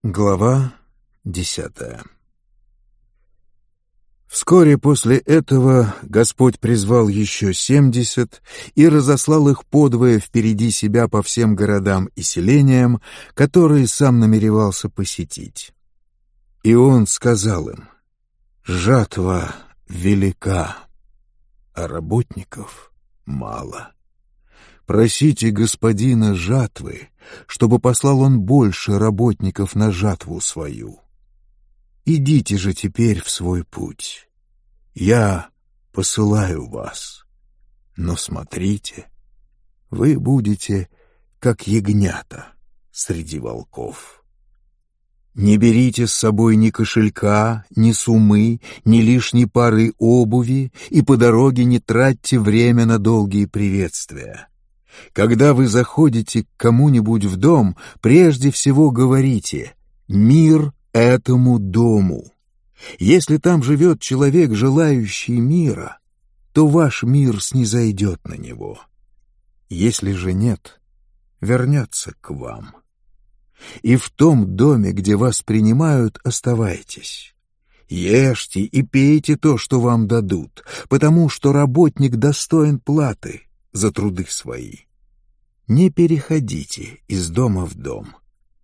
Глава 10. Вскоре после этого Господь призвал еще 70 и разослал их подвое впереди себя по всем городам и селениям, которые сам намеревался посетить. И Он сказал им: «Жатва велика, а работников мало. Просите Господина жатвы, чтобы послал Он больше работников на жатву свою. Идите же теперь в свой путь. Я посылаю вас. Но смотрите, вы будете как ягнята среди волков. Не берите с собой ни кошелька, ни сумы, ни лишней пары обуви, и по дороге не тратьте время на долгие приветствия. Когда вы заходите к кому-нибудь в дом, прежде всего говорите: «Мир этому дому». Если там живет человек, желающий мира, то ваш мир снизойдет на него. Если же нет, вернется к вам. И в том доме, где вас принимают, оставайтесь. Ешьте и пейте то, что вам дадут, потому что работник достоин платы за труды свои. Не переходите из дома в дом.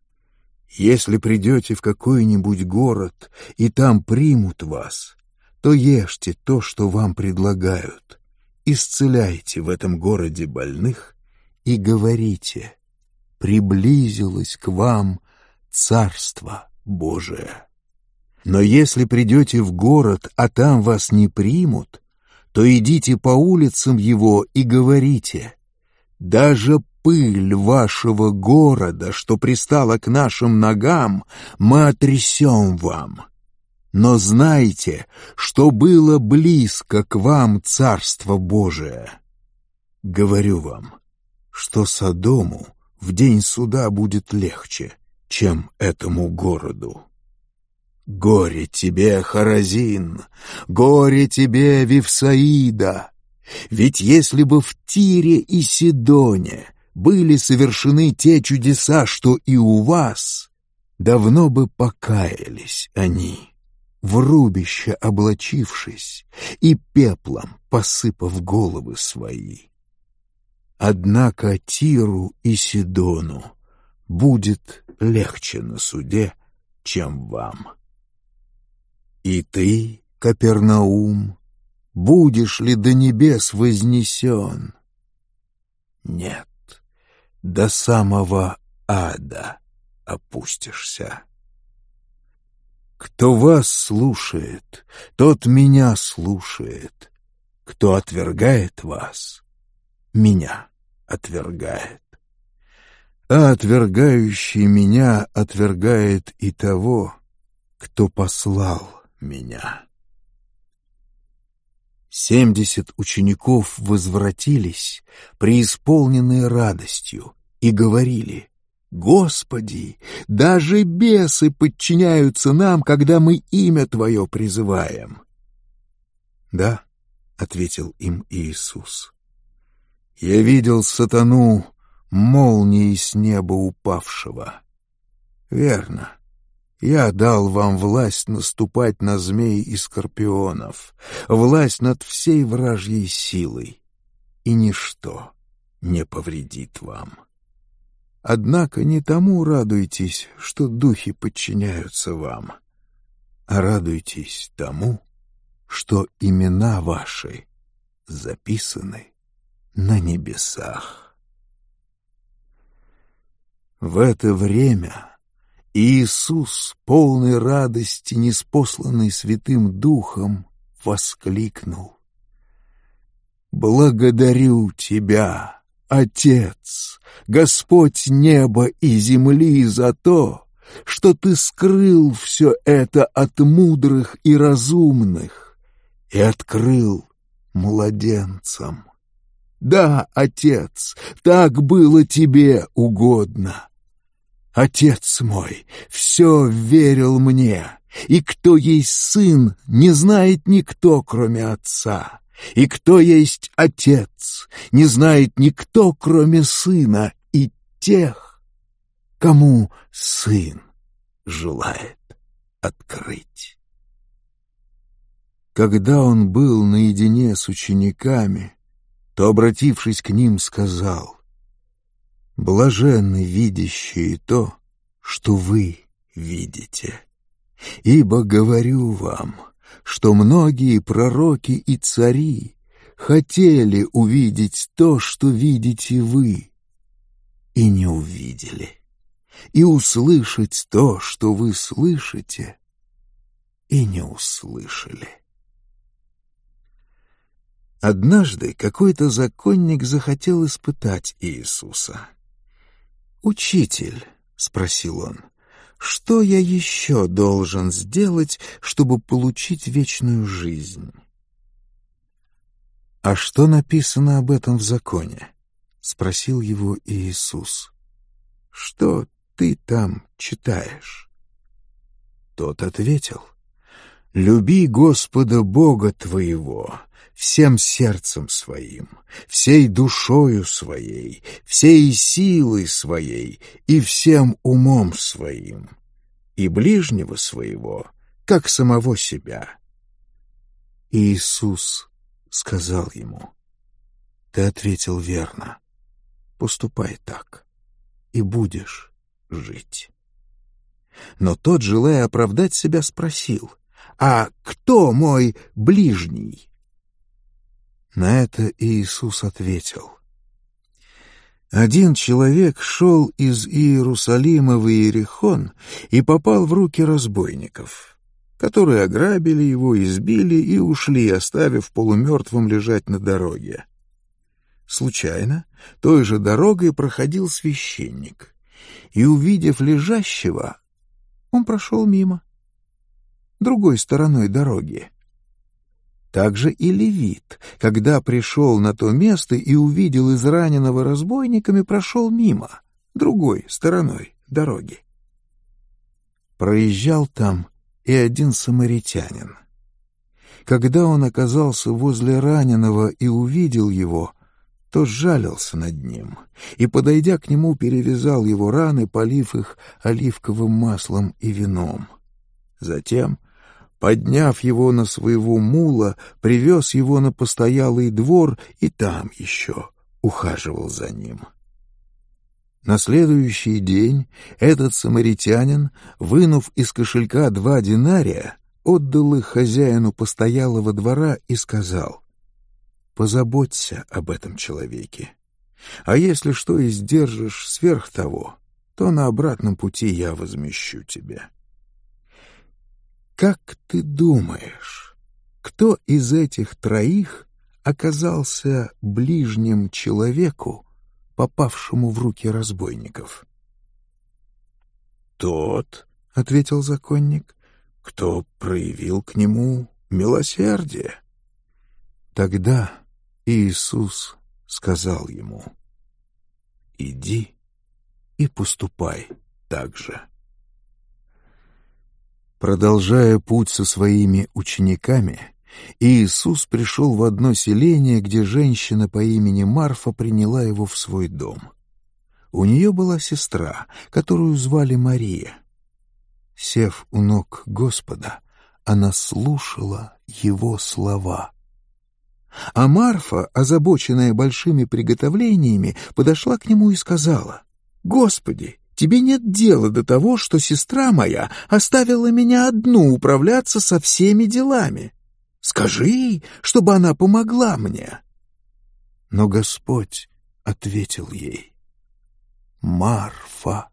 Если придете в какой-нибудь город, и там примут вас, то ешьте то, что вам предлагают, исцеляйте в этом городе больных и говорите: приблизилось к вам Царство Божие. Но если придете в город, а там вас не примут, то идите по улицам его и говорите: даже пыль вашего города, что пристала к нашим ногам, мы отрясем вам. Но знайте, что было близко к вам Царство Божие. Говорю вам, что Содому в день суда будет легче, чем этому городу. Горе тебе, Хоразин! Горе тебе, Вифсаида! Ведь если бы в Тире и Сидоне были совершены те чудеса, что и у вас, давно бы покаялись они, в рубище облачившись и пеплом посыпав головы свои. Однако Тиру и Сидону будет легче на суде, чем вам. И ты, Капернаум, будешь ли до небес вознесен? Нет, до самого ада опустишься. Кто вас слушает, тот меня слушает. Кто отвергает вас, меня отвергает. А отвергающий меня отвергает и того, кто послал меня. 70 учеников возвратились, преисполненные радостью, и говорили: «Господи, даже бесы подчиняются нам, когда мы имя Твое призываем». «Да», — ответил им Иисус, — «я видел сатану молнией с неба упавшего. Верно. Я дал вам власть наступать на змей и скорпионов, власть над всей вражьей силой, и ничто не повредит вам. Однако не тому радуйтесь, что духи подчиняются вам, а радуйтесь тому, что имена ваши записаны на небесах». В это время Иисус, полный радости, ниспосланный Святым Духом, воскликнул: «Благодарю Тебя, Отец, Господь неба и земли, за то, что Ты скрыл все это от мудрых и разумных и открыл младенцам. Да, Отец, так было Тебе угодно. Отец мой все верил мне, и кто есть Сын, не знает никто, кроме Отца, и кто есть Отец, не знает никто, кроме Сына, и тех, кому Сын желает открыть. Когда он был наедине с учениками, то, обратившись к ним, сказал: «Блаженны видящие то, что вы видите. Ибо говорю вам, что многие пророки и цари хотели увидеть то, что видите вы, и не увидели, и услышать то, что вы слышите, и не услышали». Однажды какой-то законник захотел испытать Иисуса. «Учитель», — спросил он, — «что я еще должен сделать, чтобы получить вечную жизнь?» «А что написано об этом в законе?» — спросил его Иисус. «Что ты там читаешь?» Тот ответил: «Люби Господа Бога твоего всем сердцем своим, всей душою своей, всей силой своей и всем умом своим, и ближнего своего, как самого себя». Иисус сказал ему: «Ты ответил верно. Поступай так, и будешь жить». Но тот, желая оправдать себя, спросил: «А кто мой ближний?» На это Иисус ответил: «Один человек шел из Иерусалима в Иерихон и попал в руки разбойников, которые ограбили его, избили и ушли, оставив полумертвым лежать на дороге. Случайно той же дорогой проходил священник, и, увидев лежащего, он прошел мимо, другой стороной дороги. Также и левит, когда пришел на то место и увидел израненного разбойниками, прошел мимо, другой стороной дороги. Проезжал там и один самаритянин. Когда он оказался возле раненого и увидел его, то сжалился над ним и, подойдя к нему, перевязал его раны, полив их оливковым маслом и вином. Затем, подняв его на своего мула, привез его на постоялый двор и там еще ухаживал за ним. На следующий день этот самаритянин, вынув из кошелька 2 динария, отдал их хозяину постоялого двора и сказал: «Позаботься об этом человеке, а если что и сдержишь сверх того, то на обратном пути я возмещу тебе». Как ты думаешь, кто из этих троих оказался ближним человеку, попавшему в руки разбойников? «Тот, — ответил законник, — кто проявил к нему милосердие». Тогда Иисус сказал ему: «Иди и поступай так же». Продолжая путь со своими учениками, Иисус пришел в одно селение, где женщина по имени Марфа приняла его в свой дом. У нее была сестра, которую звали Мария. Сев у ног Господа, она слушала его слова. А Марфа, озабоченная большими приготовлениями, подошла к нему и сказала: «Господи, тебе нет дела до того, что сестра моя оставила меня одну управляться со всеми делами. Скажи ей, чтобы она помогла мне». Но Господь ответил ей: «Марфа,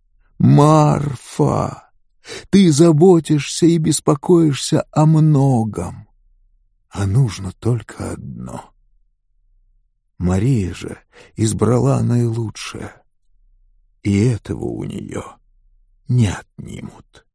Марфа, ты заботишься и беспокоишься о многом, а нужно только одно. Мария же избрала наилучшее, и этого у нее не отнимут».